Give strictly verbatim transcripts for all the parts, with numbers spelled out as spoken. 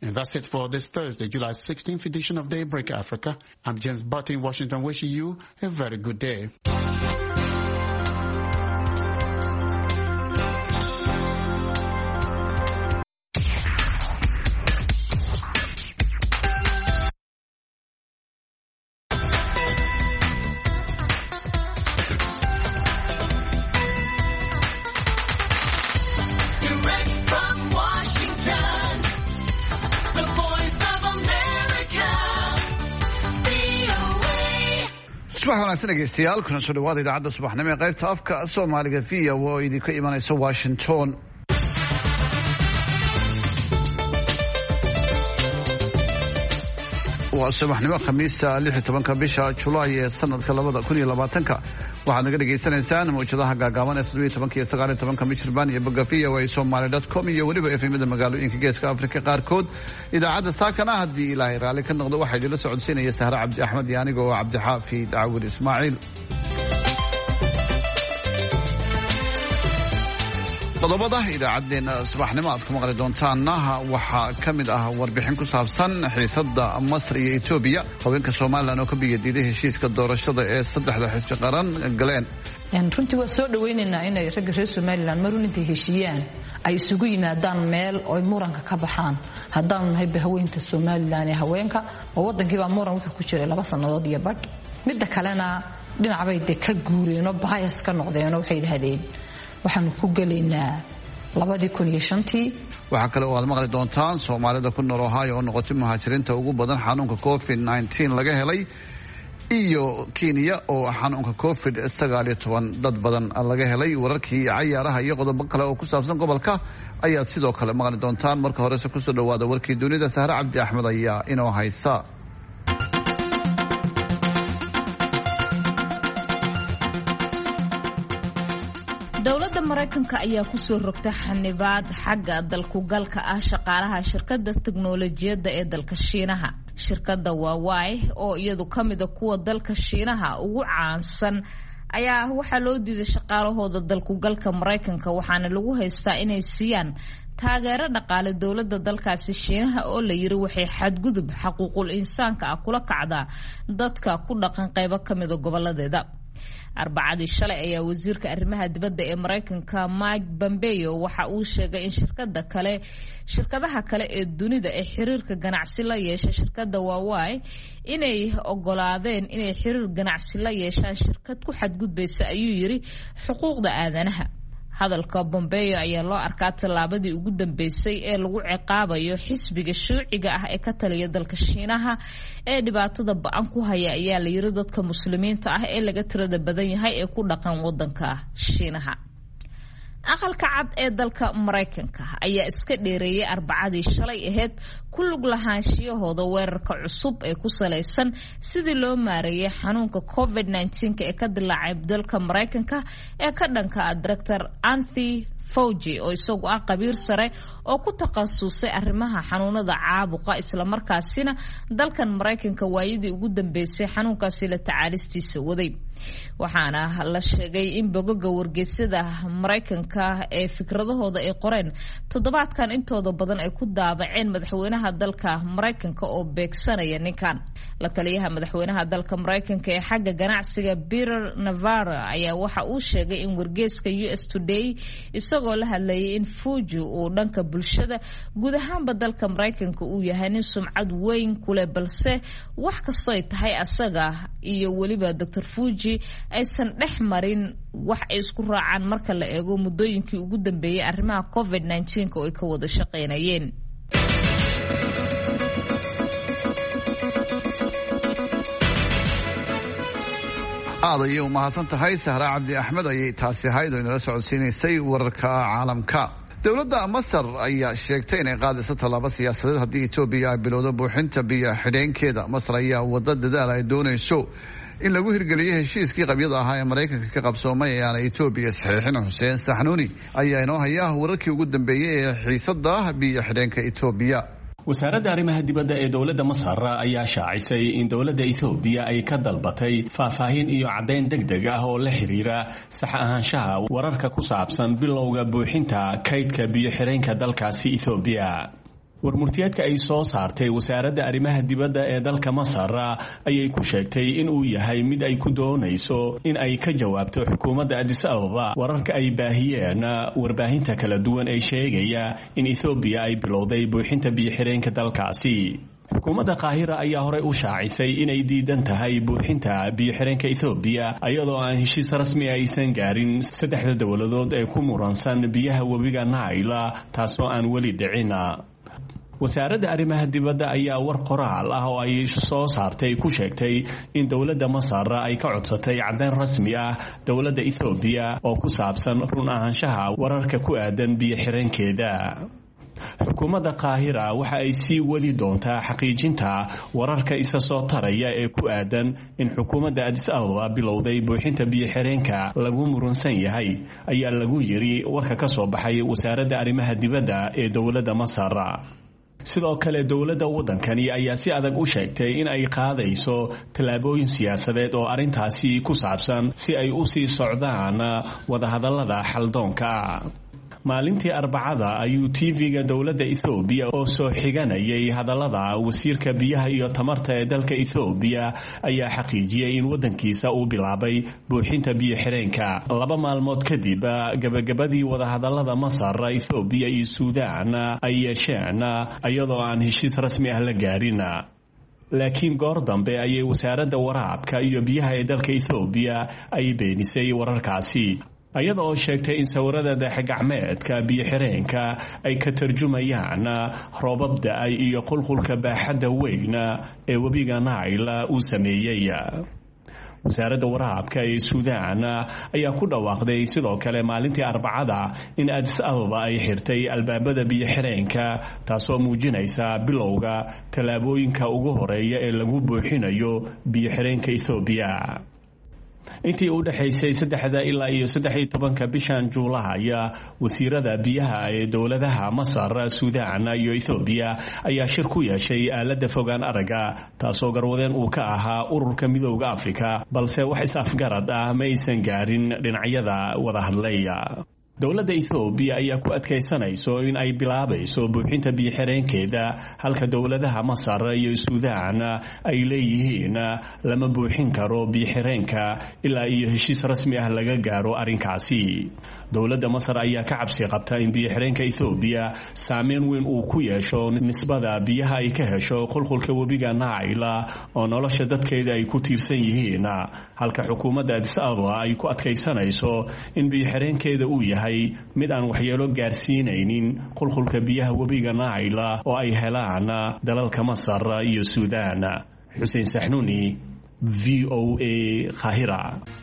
And that's it for this Thursday, July sixteenth edition of Daybreak Africa. I'm James Butt in Washington, wishing you a very good day. subax wanaagsan dhegeystayaal kuna soo dhawaada idaacadda subaxnimo ee qaybta afka Soomaaliga V O A oo idinka imanaysa Washington. waa subaxnimo khamiista lix iyo tobanka bisha July ee sanadka labada kun iyo labaatanka waxaad naga dhageysanaysaan mawjadaha gaagaaban ee siddeed iyo tobanka iyo sagaal iyo tobanka michirbaan iyo bogga v o a somali dot com iyo weliba F M-da magaalooyinka geeska Afrika qaarkood. idaacadda saakana haddii ilaahay raali ka noqdo waxay idinla socodsiinaya Sahra Cabdi Axmed iyo aniga oo Cabdi Xaafid Caawir Ismaaciil. qodobada idaacadeena subaxnimo aad ku maqli doontaana waxaa ka mid ah warbixin ku saabsan xiisadda Masar iyo Itoobiya, haweenka Soomaaliland oo ka biyadiiday heshiiska doorashada ee saddexda xisbi qaran galeen. Een runtii waa soo dhaweynaynaa inay rag reer Soomaaliland mar runtii heshiiyaan ay isugu yimaadaan meel oo muranka ka baxaan. haddaan nahay haweenta Soomaaliland ee haweenka oo wadankii baa muran wuxuu ku jiray laba sanadood iyo badh. midda kalena dhinac bay ka guureen oo bias ka noqdeen oo waxay yiraahdeen waxaan ku galeynaa labadii kun iyo shantii. waxa kale oo aad maqli doontaan Soomaalida ku nool Ohio oo noqotay muhaajiriinta ugu badan xanuunka covid nineteen laga helay, iyo Kenya oo xanuunka covid sagaal iyo toban dad badan laga helay. wararkii ciyaaraha iyo qodobo kale oo ku saabsan gobolka ayaad sidoo kale maqli doontaan. marka hore ku soo dhawaada warkii dunida. Sahra Cabdi Axmed ayaa inoo haysa. dowladda Mareykanka ayaa ku soo rogtay xanibaad xagga dalku galka ah shaqaalaha shirkadda tiknoolajiyadda ee dalka Shiinaha. shirkadda Huawei oo iyadu kamid ah kuwa dalka Shiinaha ugu caansan ayaa waxa loo diiday shaqaalahooda dalku galka Mareykanka, waxaana lagu haystaa inay siiyaan taageero dhaqaale dowladda dalkaasi Shiinaha oo la yiri waxay xadgudub xuquuqul insaanka ah kula kacdaa dadka ku dhaqan qaybo kamid ah goboladeeda. arbacadii shalay ayaa wasiirka arrimaha dibadda ee Mareykanka Mike Pompeo waxa uu sheegay in shirkadda kale shirkadaha kale ee dunida ee xiriirka ganacsi la yeeshay shirkadda Huawei inay ogolaadeen inay xiriir ganacsi la yeeshaan shirkad ku xadgudbaysa ayuu yiri xuquuqda aadanaha. hadalka Pompeo ayaa loo arkaa tallaabadii ugu dambeysay ee lagu ciqaabayo xisbiga shuuciga ah ee ka taliya dalka Shiinaha ee dhibaatada ba'an ku haya ayaa la yiri dadka muslimiinta ah ee laga tirada badan yahay ee ku dhaqan wadanka Shiinaha. aqalka cad ee dalka Mareykanka ayaa iska dheereeyay arbacadii shalay ahayd ku lug lahaanshiyahooda weerarka cusub ee ku saleysan sidii loo maareeyay xanuunka covid nineteen ee ka dilaacay dalka Mareykanka ee ka dhanka ah Doctor Anthony Fauci oo isagu ah qabiir sare oo ku takhasusay arrimaha xanuunada caabuqa isla markaasina dalkan Mareykanka waayidii ugu dambeysay xanuunkaasi la tacaalistiisa waday. waxaana la sheegay in bogoga wargeysada Mareykanka ee fikradahooda ay qoreen toddobaadkan intooda badan ay ku daabaceen madaxweynaha dalka Mareykanka oo beegsanaya ninkan. la taliyaha madaxweynaha dalka Mareykanka ee xagga ganacsiga Peter Navarro ayaa waxa uu sheegay in wargeyska U S Today isagoo la hadlayay in Fauci uu dhanka bulshada guud ahaanba dalka Mareykanka uu yahay nin sumcad weyn ku leh, balse wax kastoo ay tahay asaga iyo weliba Doctor Fauci aysan dhex marin wax ay isku raacaan marka la eego muddooyinkii ugu dambeeyay arrimaha covid nineteen oo ay ka wada shaqeynayeen. aad ayay u mahadsan tahay Sahra Cabdi Axmed ayay taasi ahayd oo inala socodsiinaysay wararka caalamka. dowladda Masar ayaa sheegtay inay qaadayso tallaabo siyaasadeed haddii Itoobiya ay bilowdo buuxinta biyo xidheenkeeda. Masar ayaa wada dadaal ay doonayso in lagu hirgeliyo heshiiskii qabyada ahaa ee Mareykanka ka qabsoomay ee aan Itoobiya saxiixin. Xuseen Saxnuuni ayaa inoo haya wararkii ugu dambeeyay ee xiisadda biyo xidheenka Itoobiya. wasaaradda arrimaha dibadda ee dowladda Masar ayaa shaacisay in dowladda Itoobiya ay ka dalbatay faahfaahin iyo caddayn degdeg ah oo la xiriira sax ahaanshaha wararka ku saabsan bilowga buuxinta kaydka biyo xireenka dalkaasi Itoobiya. warmurtiyeedka ay soo saartay wasaaradda arrimaha dibadda ee dalka Masar ayay ku sheegtay in uu yahay mid ay ku doonayso in ay ka jawaabto xukuumadda Addis Ababa wararka ay baahiyeen warbaahinta kala duwan ee sheegaya in Ethiopia ay bilowday buuxinta biyo-xireenka dalkaasi. xukuumadda Qaahira ayaa hore u shaacisay inay diidan tahay buuxinta biyo-xireenka Ethiopia iyadoo aan heshiis rasmi aysan gaarin saddexda dawladood ee ku muransan biyaha webiga Nile taasoo aan weli dhicin. wasaaradda arrimaha dibadda ayaa war qoraal ah oo ay soo saartay ku sheegtay in dawladda Masar ay ka codsatay caddayn rasmi ah dawladda Ethiopia oo ku saabsan run ahaanshaha wararka ku aadan biyo-xireenkeeda. xukuumadda Qaahira waxa ay sii wadi doontaa xaqiijinta wararka isa soo taraya ee ku aadan in xukuumadda Addis Ababa bilowday buuxinta biyo-xireenka lagu muransan yahay ayaa lagu yiri warka ka soo baxay wasaaradda arrimaha dibadda ee dawladda Masar. sidoo kale dawladda waddankani ayaa si adag u sheegtay in ay qaadayso tallaabooyin siyaasadeed oo arrintaasi ku saabsan si ay u sii socdaan wadahadallada xaldoonka. maalintii Arbacada ayuu T V-ga dawladda Ethiopia oo soo xiganayay hadallada wasiirka biyaha iyo tamarta ee dalka Ethiopia ayaa xaqiijiyay in waddankiisa uu bilaabay buuxinta biyo-xireenka laba maalmood kadib gabagabadii wadahadallada Masar, Ethiopia iyo Suudaan ay yeesheen iyadoo aan heshiis rasmi ah la gaarin. laakiin goor dambe ayay wasaaradda waraabka iyo biyaha ee dalka Ethiopia ay beenisay wararkaasi ayada oo sheegtay in sawirada dayax-gacmeedka biyo-xireenka ay ka tarjumayaan roobab da'ay iyo qulqulka baaxadda weyn ee webiga Nile uu sameeyay. wasaaradda waraabka ee Suudaan ayaa ku dhawaaqday sidoo kale maalintii Arbacada in Addis Ababa ay xirtay albaabada biyo-xireenka taasoo muujinaysa bilowga tallaabooyinka ugu horeeya ee lagu buuxinayo biyo-xireenka Ethiopia. intii u dhaxaysay saddexda ilaa iyo saddex iyo tobanka bishan Juulaay wasiirada biyaha ee dawladaha Masar, Suudaan iyo Ethiopia ayaa shir ku yeeshay aalada fogaan araga taasoo garwadeen uu ka ahaa ururka midowga Afrika balse wax is-afgarad ah ma aysan gaarin dhinacyada wada hadlaya. dawladda Ethiopia ayaa ku adkaysanayso in ay bilaabayso buuxinta biyo-xireenkeeda halka dawladaha Masar iyo Suudaan ay leeyihiin lama buuxin karo biyo-xireenka ilaa iyo heshiis rasmi ah laga gaaro arrinkaasi. dawladda Masar ayaa ka cabsi qabta in biyo-xireenka Ethiopia saameyn weyn uu ku yeesho nisbada biyaha ay ka hesho qulqulka webiga Nile oo nolosha dadkeeda ay ku tiirsan yihiin, halka xukuumadda Addis Ababa ay ku adkaysanayso in biyo-xireenkeeda uu yahay mid aan waxyeelo gaarsiinaynin qulqulka biyaha webiga Nile oo ay helaan dalalka Masar iyo Suudaan. Xuseen Saxnuuni, V O A, Qaahira.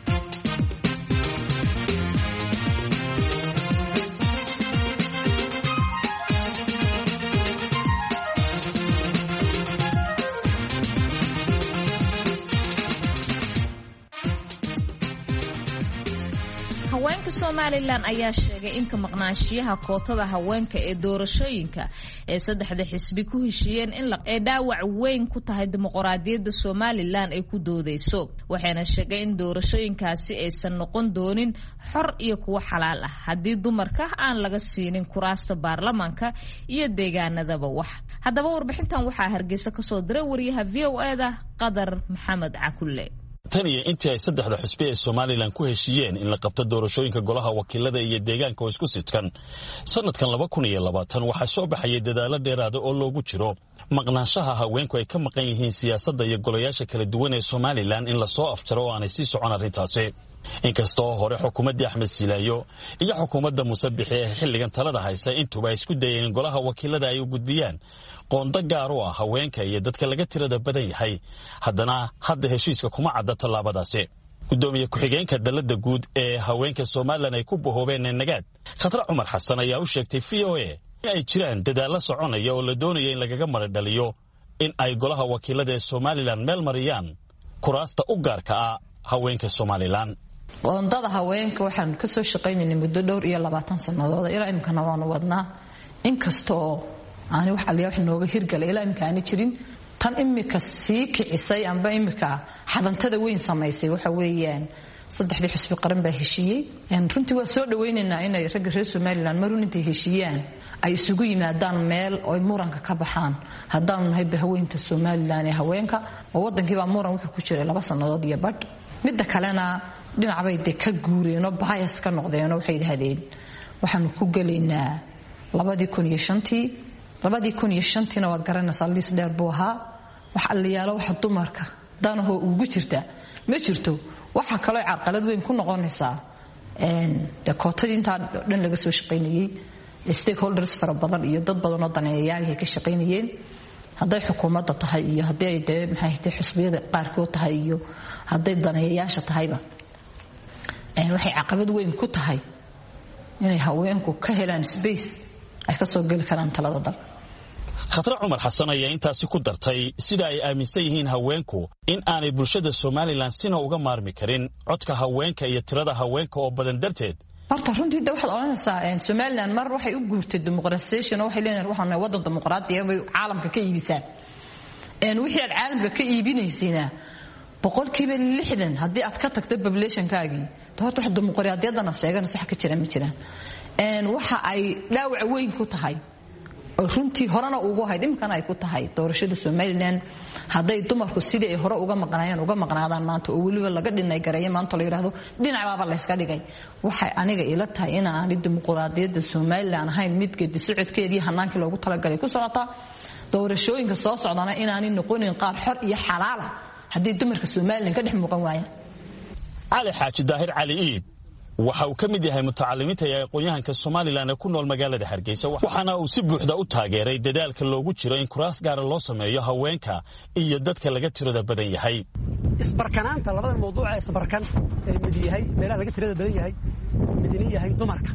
haweenka Somaliland ayaa sheegay in ka maqnaanshiyaha kootada haweenka ee doorashooyinka ee saddexda xisbi ku heshiiyeen in la ee dhaawac weyn ku tahay dimuqraadiyadda Somaliland ay ku doodayso. waxayna sheegay in doorashooyinkaasi aysan noqon doonin xor iyo kuwa xalaal ah haddii dumarka aan laga siinin kuraasta baarlamaanka iyo deegaanadaba wax. haddaba warbixintan waxaa Hargeysa ka soo diray wariyaha V O A da Qadar Maxamed Cakulle. tan iyo intii ay saddexda xisbi ee Somaliland ku heshiiyeen in la qabto doorashooyinka golaha wakiilada iyo deegaanka oo isku sidkan sanadkan laba kun iyo labaatan waxaa soo baxay dadaalo dheeraad oo loogu jiro maqnaanshaha haweenku ay ka maqan yihiin siyaasadda iyo golayaasha kala duwan ee Somaliland in la soo afjaro oo aanay sii socon arrintaasi. inkastoo hore xukuumadda Axmed Silaayo iyo xukuumadda Muuse Bixi ee xilligan talada haysa intuba isku dayeen golaha wakiilada ay u gudbiyaan qoonda gaar u ah haweenka iyo dadka laga tirada badan yahay, haddana hadda heshiiska kuma cadda tallaabadaasi. gudoomiye ku-xigeenka dalada guud ee haweenka Somaliland ay ku bohoobeen nagaad Khadra Cumar Xasan ayaa u sheegtay V O A in ay jiraan dadaalo soconaya oo la doonayo in lagaga maradhaliyo in ay golaha wakiilada ee Somaliland meel mariyaan kuraasta u gaarka ah haweenka Somaliland. qoondada haweenka waxaan ka soo shaqaynaynay muddo dhowr iyo labaatan sanadood ilaa imkana waanu wadnaa, inkastoo aan wax aliya wax nooga hirgalay ilaa imka aan jirin. tan imika sii kicisay amba imika xadantada weyn samaysay waxa weeyaan saddexdii xisbi qaran baa heshiiyey runtii waa soo dhaweynaynaa inay ragga reer Somaliland marun intay heshiiyaan ay isugu yimaadaan meel oo muranka ka baxaan haddaan nahay bahaweynta Somaliland ee haweenka oo wadankii baa muran wuxuu ku jiray laba sanadood iyo badh midda kalena dhinac bay ka guureen oo bias ka noqdeen oo waxay yiraahdeen waxaan ku galeynaa labadii kun iyo shantii labadii kun iyo shantii na waad garanaysaa liis dheer buu ahaa wax aliyaalo wax dumarka danaho ugu jirta ma jirto waxa kale oo carqalad weyn ku noqonaysaa een dakootadii inta dhan laga soo shaqeynayay stakeholders fara badan iyo dad badan oo daneeyayaal ka shaqeynayeen haday xukuumadda tahay iyo haday ay maxay tahay xisbiyada qaarkood tahay iyo haday daneeyayaasha tahayba een waxay caqabad weyn ku tahay inay haweenku ka helaan space ay ka soo gali karaan talada dalka Khadra Umar Xasan ayaa intaasi ku dartay sida ay aaminsan yihiin haweenku in aanay bulshada Somaliland sina uga maarmi karin codka haweenka iyo tirada haweenka oo badan darteed horta runtii waxaad oranaysaa in Somaliland mar waxay u guurtay dimuqraasiyada waxay leeyihiin waxaan wadan dimuqraadi ah oo caalamka ka iibisaan een wixii aad caalamka ka iibinaysayna boqolkiiba lixdan haddii aad ka tagto population-kaagii horta wax dimuqraadiyadana sheegan sax ka jira ma jiraan een waxa ay dhaawac weyn ku tahay oo runtii horena ugu hayd imkana ay ku tahay doorashada Somaliland haday dumarku sidii ay hore uga maqnaayeen uga maqnaadaan maanta oo waliba laga dhinay gareeyay maanta la yiraahdo dhinac baaba la iska dhigay waxay aniga ila tahay in aan dimuqraadiyadda Somaliland ahayn mid geedi socodkeedii hanaankii loogu talagalay ku socota doorashooyinka soo socdana in aan noqonin qaar xor iyo xalaal hadii dumarka Somaliland ka dhex muuqan waayaan Ali Xaaji Daahir Cali Iid waxa uu kamid yahay mutacalimiinta ee aqoonyahanka Somaliland ee ku nool magaalada Hargeysa waxaana uu si buuxda u taageeray dadaalka loogu jiro in kuraas gaar ah loo sameeyo haweenka iyo dadka laga tirada badan yahay isbarkanaanta labada mowduuc ee isbarkan ee mid yahay meelaha laga tirada badan yahay midna yahay dumarka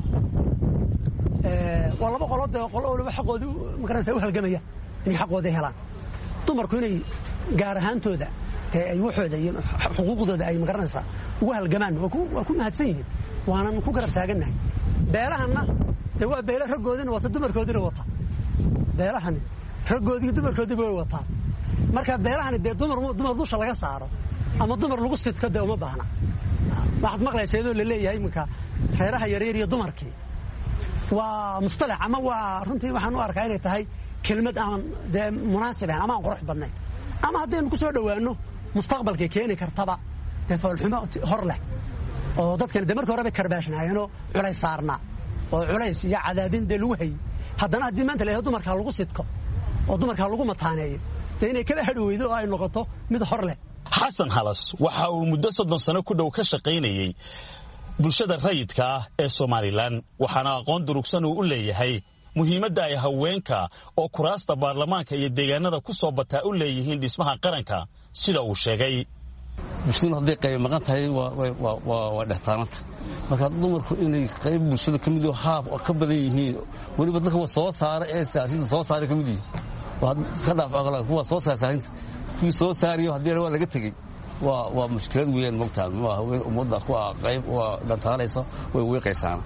ee waa laba qolood oo qolo waliba xaqooda magaranaysa u halgamaya in xaqooda helaan dumarku inay gaar ahaantooda ay waxooda iyo xuquuqdooda ay magaranaysa ugu halgamaan waa ku mahadsan yihiin waana ku garab taaganahay beelahana de waa beela ragoodina wata dumarkoodina wata beelahani ragoodii dumarkoodii way wataa marka beelahani de dumar dumar dusha laga saaro ama dumar lagu sidka de uma baahna waxaad maqlaysaa la leeyahay marka reeraha yaryar iyo dumarkii waa mustalax ama waa runtii waxaan u arkaa inay tahay kelmad aan de munaasib ah ama qurux badnayn ama haddaynu ku soo dhawaano mustaqbalka keeni kartaba tafalxumo hor leh oo dadkan de markii hore bay karbaashnaayeen culays saarna oo culays iyo cadaadin de lagu hay haddana haddii maanta la dumarka lagu sidko oo dumarka lagu mataaneeyo de inay kala hadhoweydo oo ay noqoto mid hor leh Xasan Halas waxa uu muddo soddon sano ku dhow ka shaqaynayay bulshada rayidka ah ee Somaliland waxaana aqoon durugsan uu u leeyahay muhiimadda ay haweenka oo kuraasta baarlamaanka iyo deegaanada ku soo bataa u leeyihiin dhismaha qaranka sida uu sheegay bulshadu hadday qayb maqan tahay waa dhextaananta marka dumarku inay qayb bulshada ka mid haaf oo ka badan yihiin weliba dadka soo saara ee siyaasadda soo saara ka mid yihiin waa iska dhaaf aqlaa kuwa soo saarsaynta kuwii soo saariyo haddii waa laga tegey waa waa mushkilad weyn mogtaan waa haween ummadda ku qayb waa dhextaanaysa way weeqaysaan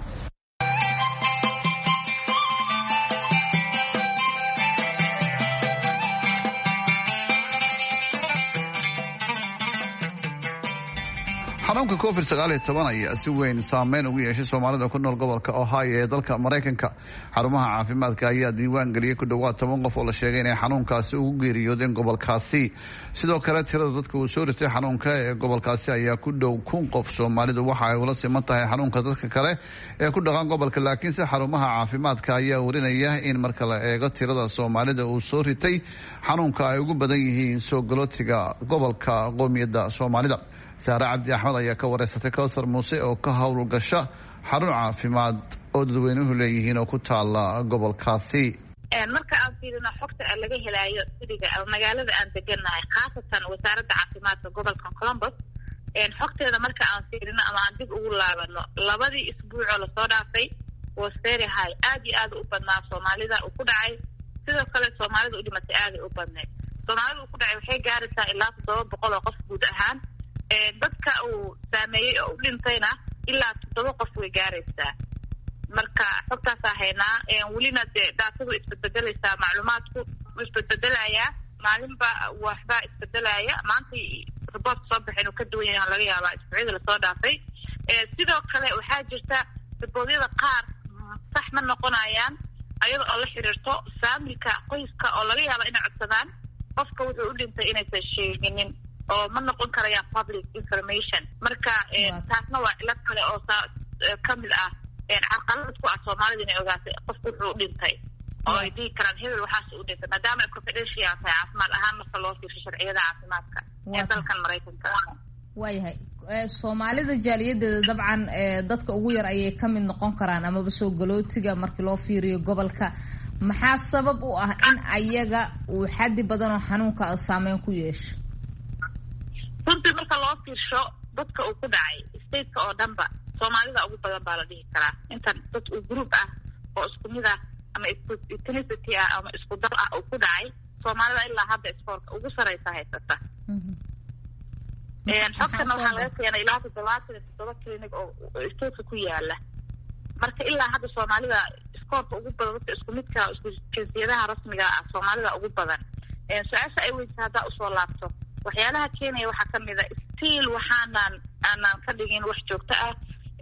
xanuunka covid sagaal iyo toban ayaa si weyn saameyn ugu yeeshay Soomaalida ku nool gobolka Ohio ee dalka Mareykanka xarumaha caafimaadka ayaa diiwaan galiyay ku dhawaad toban qof oo la sheegay inay xanuunkaasi ugu geeriyoodeen gobolkaasi sidoo kale tirada dadka uu soo ritay xanuunka ee gobolkaasi ayaa ku dhow kun qof Soomaalidu waxa ay ula siman tahay xanuunka dadka kale ee ku dhaqan gobolka laakiin se xarumaha caafimaadka ayaa warinaya in marka la eego tirada Soomaalida uu soo ritay xanuunka ay ugu badan yihiin soo galootiga gobolka qoomiyadda Soomaalida Saara Cabdi Axmed ayaa ka wareysatay Kawsar Muuse oo ka hawl gasha xarun caafimaad oo dadweynuhu leeyihiin oo ku taala gobolkaasi ee marka aan fiirino xogta laga helayo sidiga magaalada aan deganahay khaasatan wasaaradda caafimaadka gobolka Columbus ee xogteeda marka aan fiirino ama aan dib ugu laabano labadii isbuuc oo la soo dhaafay was very high aad iyo aad u badnaa Soomaalida u ku dhacay sidoo kale Soomaalida u dhimatay aad u badnay Soomaalida u ku dhacay waxay gaaraysaa ilaa toddoba boqol oo qof guud ahaan dadka uu saameeyay oo dhintayna ilaa toddoba qof way gaaraysaa marka xogtaas ahaynaa ee welina daatadu isbedbedelaysaa macluumaadku isbedbedelaya maalinba waxba isbedelaya maanta report soo baxay inuu ka duwan yahay laga yaabaa isbuucyada lasoo dhaafay sidoo kale waxaa jirta riboortyada qaar sax ma noqonayaan ayada oo la xiriirto faamilka qoyska oo laga yaaba inay codsadaan qofka wuxuu u dhintay inaysan sheeginin oo ma noqon karayaan public information marka taasna waa cilad kale oo kamid ah caqalad ku ah soomaalida inay ogaatay qofku wuxuu u dhintay oo ay dhihi karaan hebel waxaas u dhintay maadaama ay confidential tahay caafimaad ahaan marka loo fiirsho sharciyada caafimaadka ee dalkan maraykanka waayahay soomaalida jaaliyadeeda dabcan dadka ugu yar ayay ka mid noqon karaan amaba soo galootiga markii loo fiiriyo gobolka maxaa sabab u ah in ayaga uu xaddi badan oo xanuunka saameyn ku yeesho runtii marka loo fiirsho dadka uu ku dhacay stateka oo dhanba soomaalida ugu badan baa la dhihi karaa intan dad uu group ah oo isku mid ah ama ethnicity ah ama isku dar ah uu ku dhacay soomaalida ilaa hadda iskoorka ugu sareysa haysata xogtana waxaa laga keenay ilaa toddobaatan iyo toddoba clinic oo stateka ku yaala marka ilaa hadda soomaalida iskoorka ugu badan dadka isku midka isku jinsiyadaha rasmiga ah soomaalida ugu badan su-aasha ay weysa haddaa usoo laabto waxyaalaha keenaya waxaa kamid a stiil waxaanan aanan ka dhigin wax joogto ah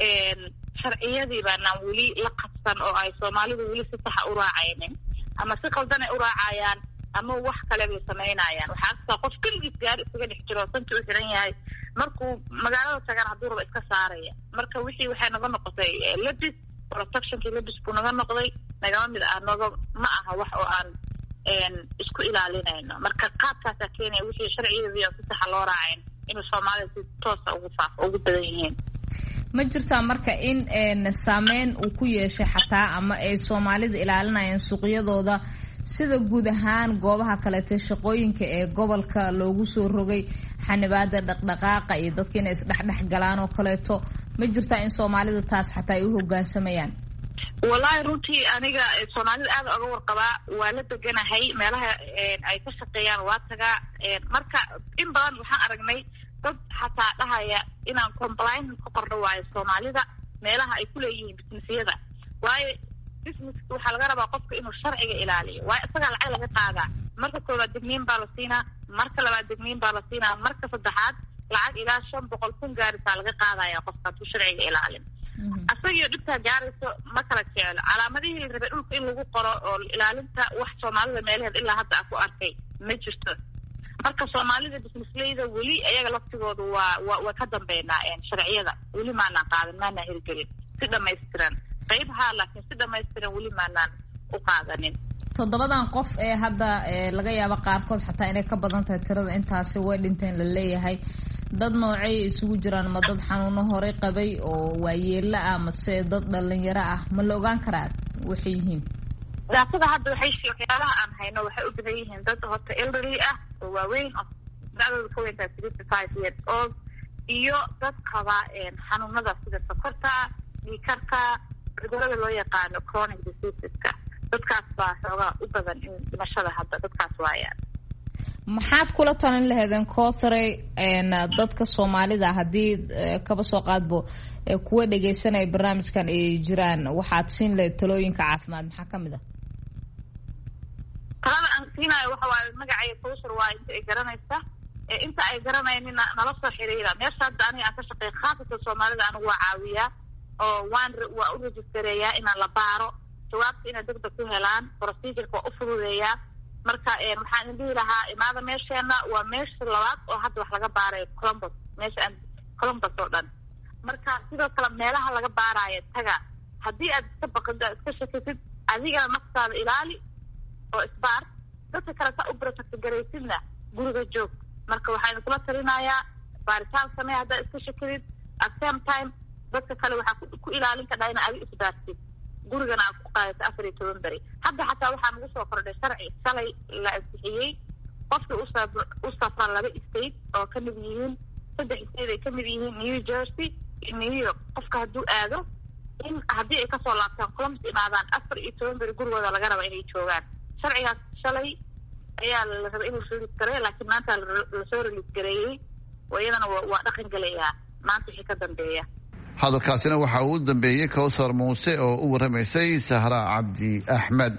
sharciyadii baanaan weli la qabsan oo ay soomaalidu weli si saxa u raacaynin ama si qaldan ay u raacayaan ama wax kale bay samaynayaan waxaa kastaa qof keligiis gaari isaga dhex jiro sanki u xiran yahay markuu magaalada tagaan hadduu raba iska saaraya marka wixii waxay naga noqotay labis protectionkii labis buu naga noqday nagama mid ah naga ma aha wax oo aan isku ilaalinayno marka qaabkaasaa keenaya wixii sharciyadii oo si saxa loo raacayn inuu soomaalida si toosa ugu faafo ugu badan yihiin ma jirtaa marka in saameyn uu ku yeeshay xataa ama ay soomaalida ilaalinayaan suuqyadooda sida guud ahaan goobaha kaleeto shaqooyinka ee gobolka loogu soo rogay xanibaada dhaqdhaqaaqa iyo dadka inay isdhexdhex galaan oo kaleeto ma jirtaa in soomaalida taas xataa ay u hogaansamayaan wallahi runtii aniga soomaalida aada oga warqabaa waa la deganahay meelaha ay ka shaqeeyaan waa tagaa marka in badan waxaan aragnay dad xataa dhahaya inaan compliance ku qorno waayo soomaalida meelaha ay kuleeyihiin businessyada waayo businesska waxaa laga rabaa qofka inuu sharciga ilaaliyo waayo isagaa lacag laga qaadaa marka koowaad degniin baa la siinaa marka labaad degniin baa la siinaa marka saddexaad lacag ilaa shan boqol kun gaarisaa laga qaadaya qofka hadduu sharciga ilaalin asagio dhibtaa gaarayso ma kala jecelo calaamadihii rabe dhulka in lagu qoro oo ilaalinta wax soomaalida meelaheed ilaa hadda a ku arkay ma jirto marka soomaalida businessleyda weli ayaga laftigooda waa wa waa ka dambeynaa sharciyada weli maanaan qaadan maanaan hirgelin si dhamaystiran qayb haa laakiin si dhamaystiran weli maanaan u qaadanin toddobadan qof ee hadda laga yaabo qaarkood xataa inay ka badan tahay tirada intaasi way dhinteen la leeyahay dad noocay isugu jiraan ma dad xanuuno horey qabay oo waayeela ah mase dad dhalinyaro ah ma la ogaan karaa waxay yihiin daasada hadda waxay waxyaalaha aan hayno waxay u badan yihiin dad horta elderly ah oo waaweyn oo da'dooda ka weyntaa sixty five years old iyo dad qaba xanuunada sida sokorta dhiikarka cudurada loo yaqaano chronic diseaseska dadkaas baa xoogaa u badan in dhimashada hadda dadkaas waayaan maxaad kula talin laheedeen cothray dadka soomaalida haddii kaba soo qaadbo kuwa dhegaysanaya barnaamijkan ay jiraan waxaad siin lahayd talooyinka caafimaad maxaa kamid ah talada aan siinayo waxa waaye magacaya kowsar waa inta ay garanaysa inta ay garanaynin nala soo xiriira meesha hadda aniga aan ka shaqeeya khaasatan soomaalida anigu waa caawiyaa oo waan waa u rejistareeyaa inaan la baaro jawaabta inay degdeg ku helaan procedureka waa u fududeeyaa marka waxaan idin dhihi lahaa imaada meesheena waa meesha labaad oo hadda wax laga baarayo columbus meesha aan columbus oo dhan marka sidoo kale meelaha laga baaraayo taga haddii aad iska baqid aad iska shakisid adigana naftaada ilaali oo isbaar dadka kale saa u protectgaraysidna guriga joog marka waxaa idinkula talinayaa baaritaan samee haddaad iska shakidid at same time dadka kale waxaa ku ilaalin kadhaa ina adi isbaartid gurigana aad ku qaadato afar iyo toban beri hadda xataa waxaa nagu soo kordhay sharci shalay la ansixiyey qofkii usa u safra laba state oo kamid yihiin saddex state ay kamid yihiin new jersey iyo new york qofka hadduu aado in haddii ay kasoo laabtaan columbus imaadaan afar iyo toban beri gurigooda laga raba inay joogaan sharcigaas shalay ayaa la rabay inuu release gareeyo laakiin maanta lasoo release gareeyey oo iyadana waa dhaqan gelayaa maanta wixii ka dambeeya hadalkaasina waxa uu dambeeyey kowsar muuse oo u warramaysay sahra cabdi axmed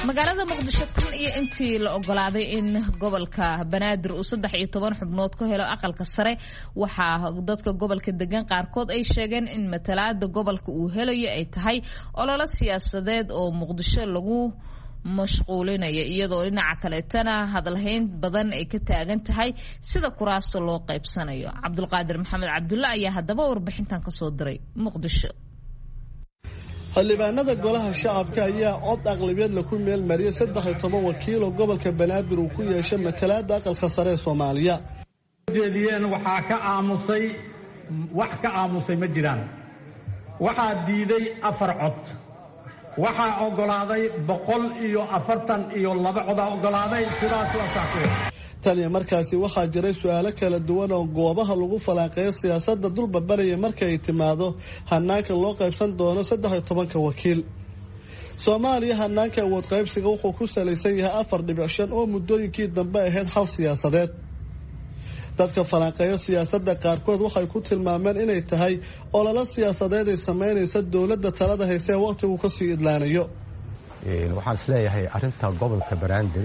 magaalada muqdisho tan iyo intii la ogolaaday in gobolka banaadir uu saddex iyo toban xubnood ku helo aqalka sare waxaa dadka gobolka degan qaarkood ay sheegeen in matalaada gobolka uu helayo ay tahay ololo siyaasadeed oo muqdisho lagu mashquulinaya iyadoo dhinaca kaleetana hadalhayn badan ay ka taagan tahay sida kuraasta loo qaybsanayo. cabdulqaadir maxamed cabdulle ayaa haddaba warbixintan kasoo diray muqdisho. xildhibaanada golaha shacabka ayaa cod aqlabiyad la ku meel mariyay saddex iyo toban wakiil oo gobolka banaadir uu ku yeeshay matalaada aqalka sare ee Soomaaliya. jeediyeen waxaa ka aamusay wax ka aamusay ma jiraan. waxaa diiday afar cod. waxaa ogolaaday boqol iyo afartan iyo laba cod ogolaaday sidaas waa saxay. tani markaasi waxaa jiray su'aalo kala duwan oo goobaha lagu falanqeeyo siyaasadda dulba baraya marka ay timaado hanaanka loo qaybsan doono saddex iyo toban wakiil. Soomaaliya hanaanka awood qaybsiga wuxuu ku salaysan yahay afar dhibic shan oo muddooyinkii dambe ahayd hal siyaasadeed. dadka falanqeeyo siyaasadda qaarkood waxay ku tilmaameen inay tahay ololo siyaasadeed ay sameynaysa dowladda talada haysa waqtigu ka sii idlaanayo. waxaan isleeyahay arrinta gobolka Banaadir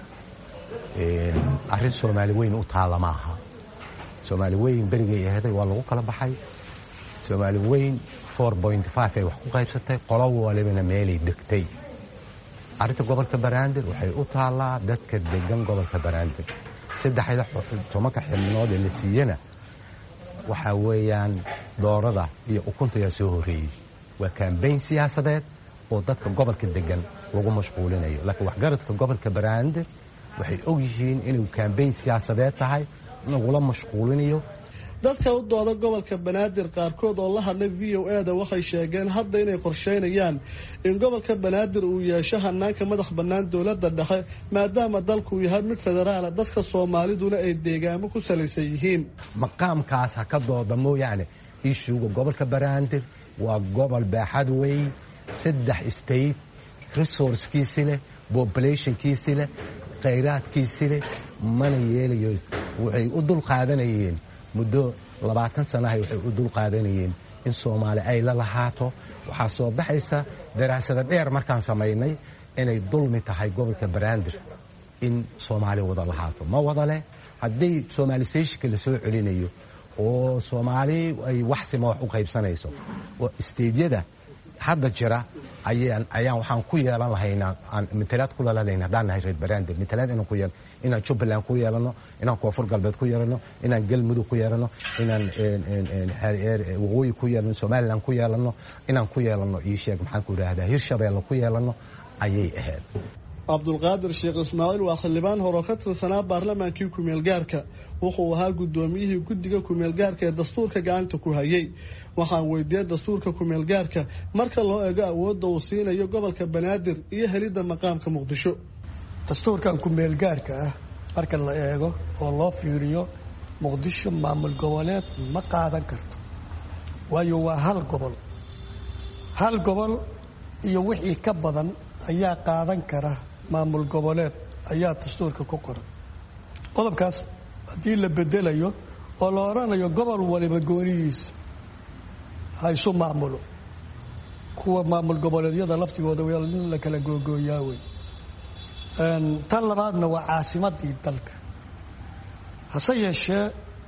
arrin Soomaali weyn u taala maaha. Soomaali weyn berigay ahayd waa lagu kala baxay. Soomaali weyn four point five ay wax ku qaybsatay qolo walibana meelay degtay. arrinta gobolka Banaadir waxay u taalaa dadka degan gobolka Banaadir. saddexda tobanka xubnood ee la siiyana waxa weeyaan doorada iyo ukunta ayaa soo horeeyay. waa campaign siyaasadeed oo dadka gobolka degan lagu mashquulinayo. laakiin waxgaradka gobolka Banaadir waxay og yihiin inuu campaign siyaasadeed tahay lagula mashquulinayo. dadka u dooda gobolka Banaadir qaarkood oo la hadlay V O A da waxay sheegeen hadda inay qorsheynayaan in gobolka Banaadir uu yeesho hanaanka madax bannaan dowladda dhexe maadaama dalku yahay mid federaal ah dadka Soomaaliduna ay deegaamo ku salaysan yihiin. maqaamkaas ha ka dooda mooyaane ishuuga gobolka Banaadir waa gobol baaxad weyn saddex state resourcekiisa leh populationkiisa leh khayraadkiisa leh mana yeelayo. waxay u dul qaadanayeen muddo labaatan sano ah waxay u dul qaadanayeen in Soomaali ay la lahaato. waxaa soo baxaysa daraasada dheer markaan samaynay inay dulmi tahay gobolka Banaadir in Soomaali wada lahaato. ma wada leh haddii Soomaaliseeshka la soo celinayo oo Soomaali ay wax sima wax u qaybsanayso oo isteedyada hadda jira ayaan ayaan waxaan ku yeelan lahaynaa aan matalaad ku leeyahay hadaan nahay reer Banaadir matalaad inaan ku yeelano inaan Jubbaland ku yeelano inaan Koonfur Galbeed ku yeelano inaan Galmudug ku yeelano inaan waqooyi ku yeelano Somaliland ku yeelano inaan ku yeelano ii sheeg maxaan ku raahdaa Hirshabeelle ku yeelano ayay ahayd. Cabdulqaadir Sheekh Ismaaciil waa xildhibaan hore ka tirsanaa baarlamaankii ku meel gaarka wuxuu ahaa gudoomiyihii guddiga ku meel gaarka ee dastuurka gacanta ku hayay. waxaan weydiiyay dastuurka ku meel gaarka marka loo eego awoodda uu siinayo gobolka Banaadir iyo helidda maqaamka Muqdisho. dastuurkan ku meel gaarka ah marka la eego oo loo fiiriyo Muqdisho maamul goboleed ma qaadan karto. waayo waa hal gobol hal gobol iyo wixii ka badan ayaa qaadan kara maamul goboleed ayaa dastuurka ku qoran. qodobkaas haddii la bedelayo oo la oranayo gobol waliba goonihiisa ha isu maamulo kuwa maamul goboleedyada laftigooda in la kala googooyaa wey. tan labaadna waa caasimadii dalka. hase yeeshee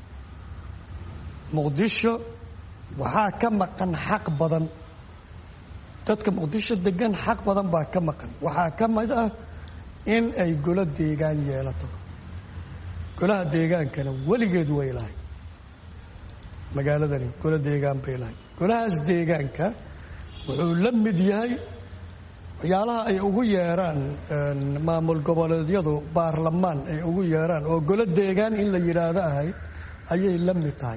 Muqdisho waxaa ka maqan xaq badan. dadka Muqdisho degan xaq badan baa ka maqan. waxaa ka mid ah in ay golo deegaan yeelato. golaha deegaankana weligeed way lahay. magaaladani golo deegaan bay lahay. golahaas deegaanka wuxuu la mid yahay waxyaalaha ay ugu yeeraan maamul goboleedyadu baarlamaan ay ugu yeeraan oo golo deegaan in la yidhaahdo ahayd ayay la mid tahay.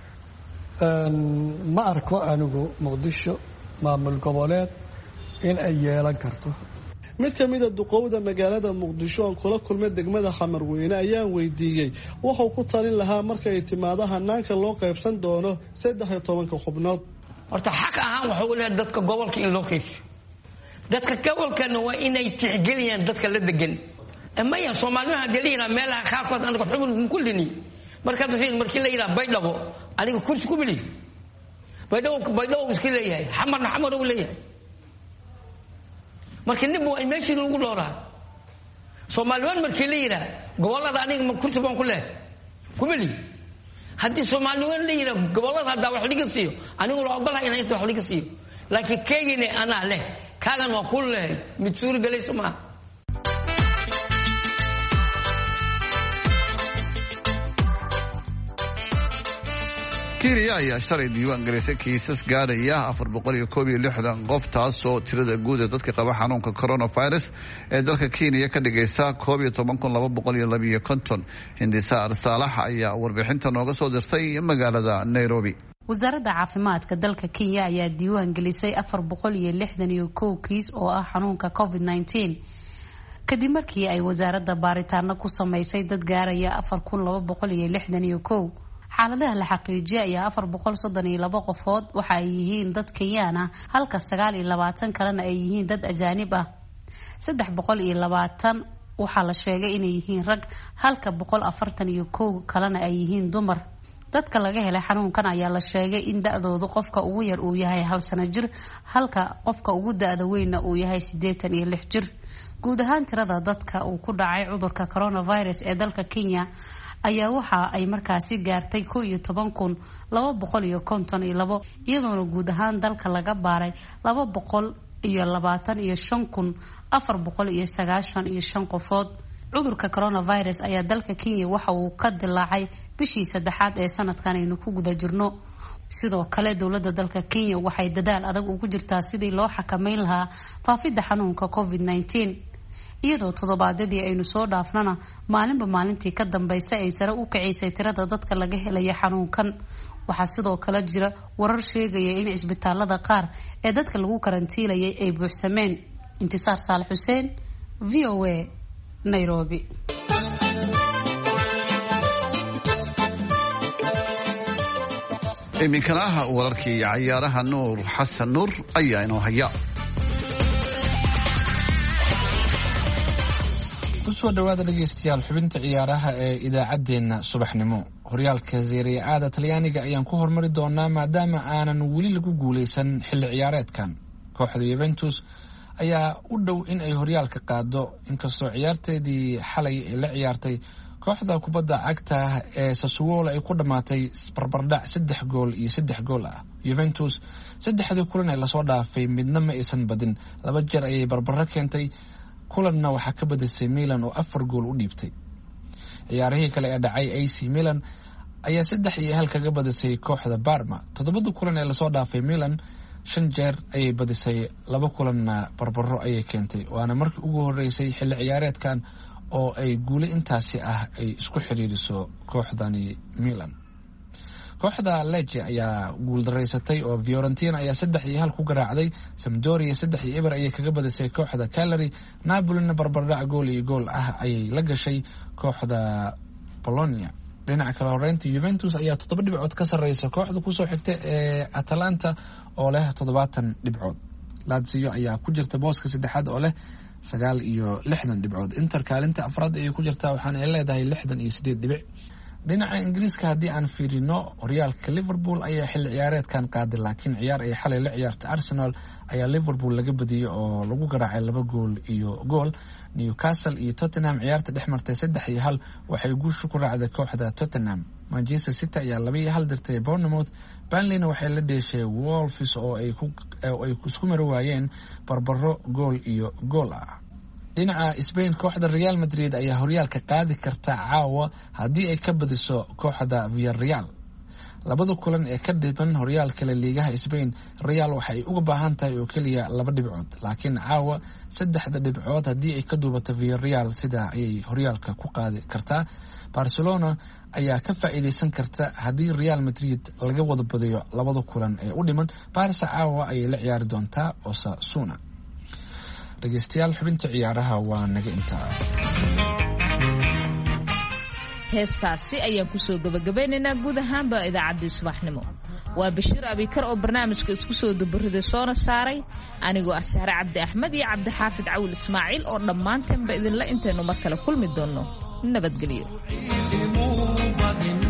ma arko anigu Muqdisho maamul goboleed in ay yeelan karto. mid ka mid ah duqowda magaalada Muqdisho oo kula kulmay degmada Xamarweyne ayaan weydiiyay wuxuu ku talin lahaa marka ay timaado hanaanka loo qaybsan doono saddex iyo toban xubnood. horta xaq ahaan waxa uu leeyahay dadka gobolka in loo qaybsiyo. dadka gobolkana waa inay tixgeliyaan dadka la degan. ama ya Soomaaliya hadii la yiraahdo meelaha qaarkood anaga xubin kullini marka dadka markii la yiraahdo baydhabo aniga kursi ku bili baydhabo baydhabo iska leeyahay xamarna xamar uu leeyahay. marka nin waa meeshii lagu dhooraa Soomaaliwan markii la yiraahdo gobolada aniga ma kursi baan ku leeyahay kumali haddii Soomaaliwan la yiraahdo gobolada hadda wax laga siiyo anigu la ogolahay inay inta wax laga siiyo laakiin keegine ana leh kaagan waa ku leeyahay mid suur galayso ma Kenya ayaa shalay diiwaan gelisay kiisas gaaraya afar boqol iyo koob iyo lixdan qof taasoo tirada guud ee dadka qaba xanuunka coronavirus ee dalka Kenya ka dhigaysa koob iyo toban kun laba boqol iyo laba iyo konton. Hindisaar Saalax ayaa warbixinta nooga soo dirtay magaalada Nairobi. wasaaradda caafimaadka dalka Kenya ayaa diiwaan gelisay afar boqol iyo lixdan iyo kow kiis oo ah xanuunka covid nineteen kadib markii ay wasaaradda baaritaano ku sameysay dad gaaraya afar kun laba boqol iyo lixdan iyo kow. xaaladaha la xaqiijiyay ayaa afar boqol soddon iyo laba qofood waxa ay yihiin dad Kenyan ah halka sagaal iyo labaatan kalena ay yihiin dad ajaanib ah. saddex boqol iyo labaatan waxaa la sheegay inay yihiin rag halka boqol afartan iyo kow kalena ay yihiin dumar. dadka laga helay xanuunkan ayaa la sheegay in da'doodu qofka ugu yar uu yahay hal sano jir halka qofka ugu da'da weynna uu yahay siddeetan iyo lix jir. guud ahaan tirada dadka uu ku dhacay cudurka coronavirus ee dalka Kenya ayaa waxa ay markaasi gaartay kow iyo toban kun laba boqol iyo konton iyo labo iyadoona guud ahaan dalka laga baaray laba boqol iyo labaatan iyo shan kun afar boqol iyo sagaashan iyo shan qofood. cudurka coronavirus ayaa dalka Kenya waxa uu ka dilaacay bishii saddexaad ee sanadkan aynu ku guda jirno. sidoo kale dowladda dalka Kenya waxay dadaal adag ugu jirtaa sidii loo xakameyn lahaa faafidda xanuunka covid nineteen iyadoo todobaadadii aynu soo dhaafnana maalinba maalintii ka dambeysay ay sare u kacisay tirada dadka laga helaya xanuunkan. waxaa sidoo kale jira warar sheegaya in isbitaalada qaar ee dadka lagu karantiilayay ay buuxsameen. Intisaar Saalax Xuseen, V O A, Nairobi. iminkana wararkii ciyaaraha Nuur Xasan Nuur ayaa inoo haya. kusoo dhawaada dhegeystayaal xubinta ciyaaraha ee idaacadeena subaxnimo. horyaalka Serie A Talyaaniga ayaan ku hormari doonaa maadaama aanan weli lagu guuleysan xilli ciyaareedkan. kooxda Juventus ayaa u dhow in ay horyaalka qaado inkastoo ciyaarteedii xalay ay la ciyaartay kooxda kubadda cagta ee Sassuolo ay ku dhamaatay barbardhac saddex gool iyo saddex gool ah. Juventus saddexdii kulan ee la soo dhaafay midna ma aysan badin, laba jeer ayay barbaro keentay, kulanna waxaa ka badisay Milan oo afar gool u dhiibtay. ciyaarihii kale ee dhacay A C Milan ayaa saddex iyo hal kaga badisay kooxda Parma. toddobada kulan ee la soo dhaafay Milan shan jeer ayay badisay, laba kulanna barbaro ayay keentay, waana markii ugu horeysay xilli ciyaareedkan oo ay guule intaasi ah ay isku xiriiriso kooxdani Milan. kooxda Lecce ayaa guuldareysatay oo Fiorentina ayaa saddex iyo hal ku garaacday, Sampdoria saddex iyo eber ayay kaga badisay kooxda Cagliari, Napolina barbardhac gool iyo gool ah ayay la gashay kooxda Bologna. dhinaca kale horeynta Juventus ayaa toddoba dhibcood ka sarreysa kooxda kusoo xigta ee Atalanta oo leh toddobaatan dhibcood. Lazio ayaa ku jirta booska saddexaad oo leh sagaal iyo lixdan dhibcood. Inter kaalinta afraad ayay ku jirtaa waxaana ay leedahay lixdan iyo siddeed dhibic. dhinaca Ingiriiska haddii aan fiirino horyaalka Liverpool ayaa xilli ciyaareedkan qaaday, laakiin ciyaar ay xalay la ciyaartay Arsenal ayaa Liverpool laga badiyay oo lagu garaacay laba gool iyo gool. Newcastle iyo Tottenham ciyaarta dhex martay saddex iyo hal waxay guusha ku raacday kooxda Tottenham. Manchester City ayaa laba iyo hal dirtay Bournemouth. Burnleyna waxay la dheeshay Wolves oo ay ku oo ay isku mari waayeen barbaro gool iyo gool ah. dhinaca Spain kooxda Real Madrid ayaa horyaalka qaadi karta caawa haddii ay ka badiso kooxda Villarreal. labada kulan ee ka dhiban horyaalka La Ligaha Spain, Real waxay uga baahan tahay oo kaliya laba dhibcood, laakiin caawa saddexda dhibcood haddii ay ka duubato Villarreal sida ayay horyaalka ku qaadi kartaa. Barcelona ayaa ka faa'iideysan karta haddii Real Madrid laga wada badiyo labada kulan ee u dhiman. Barca caawa ayay la ciyaari doontaa Osasuna. dhegeystayaal xubinta ciyaaraha waa naga intaa. heestaasi ayaan kusoo gabagabeynaynaa guud ahaanba idaacaddii subaxnimo. waa Bashiir Abikar oo barnaamijka isku soo dubariday soona saaray, anigoo ah Sahre Cabdi Axmed iyo Cabdixaafid Cawil Ismaaciil oo dhammaantanba idinla intaynu mar kale kulmi doonno. nabadgelyo.